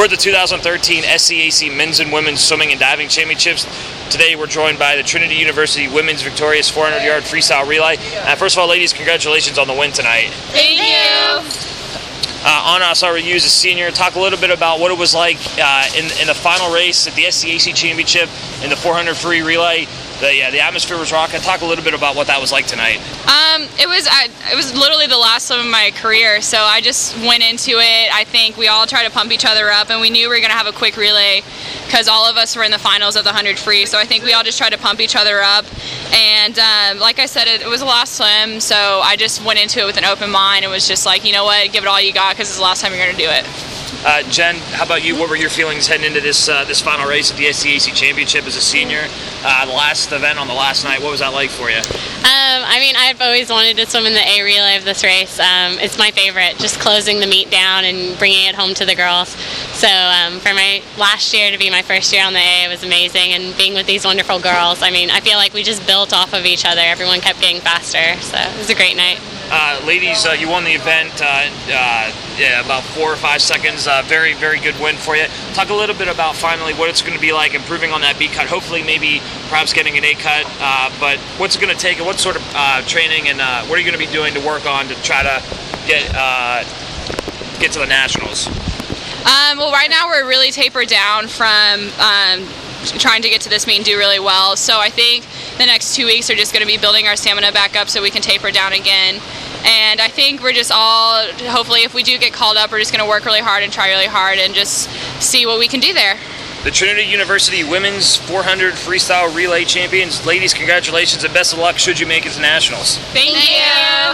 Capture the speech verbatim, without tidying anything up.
We're at the two thousand thirteen S C A C Men's and Women's Swimming and Diving Championships. Today we're joined by the Trinity University Women's Victorious four hundred yard freestyle relay. Uh, first of all, ladies, congratulations on the win tonight. Thank you. Uh, Anna, I saw you as a senior. Talk a little bit about what it was like uh, in, in the final race at the S C A C Championship in the four hundred free relay. The, yeah, the atmosphere was rocking. Talk a little bit about what that was like tonight. Um, it was I, it was literally the last swim of my career, so I just went into it. I think we all tried to pump each other up, and we knew we were going to have a quick relay because all of us were in the finals of the one hundred free, so I think we all just tried to pump each other up. And um, like I said, it, it was the last swim, so I just went into it with an open mind and was just like, you know what, give it all you got because it's the last time you're going to do it. Uh, Jen, how about you? What were your feelings heading into this uh, this final race at the S C A C Championship as a senior? Uh, the last event on the last night, what was that like for you? Um, I mean, I've always wanted to swim in the A relay of this race. Um, it's my favorite, just closing the meet down and bringing it home to the girls. So um, for my last year to be my first year on the A, it was amazing. And being with these wonderful girls, I mean, I feel like we just built off of each other. Everyone kept getting faster, so it was a great night. Uh, ladies, uh, you won the event uh, uh, yeah, about four or five seconds. Uh, very, very good win for you. Talk a little bit about finally what it's going to be like improving on that B cut. Hopefully, maybe perhaps getting an A cut. Uh, but what's it going to take, and what sort of uh, training, and uh, what are you going to be doing to work on to try to get uh, get to the nationals? Um, well, right now we're really tapered down from um, trying to get to this meet and do really well. So I think the next two weeks are just going to be building our stamina back up so we can taper down again. And I think we're just all, hopefully if we do get called up, we're just going to work really hard and try really hard and just see what we can do there. The Trinity University Women's four hundred Freestyle Relay Champions. Ladies, congratulations and best of luck should you make it to nationals. Thank, Thank you. you.